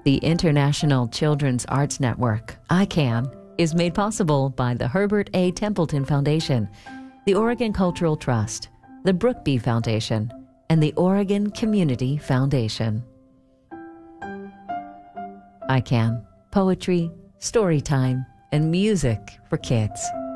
The International Children's Arts Network, ICANN, is made possible by the Herbert A. Templeton Foundation, the Oregon Cultural Trust, the Brookby Foundation, and the Oregon Community Foundation. ICANN, poetry, story time, and music for kids.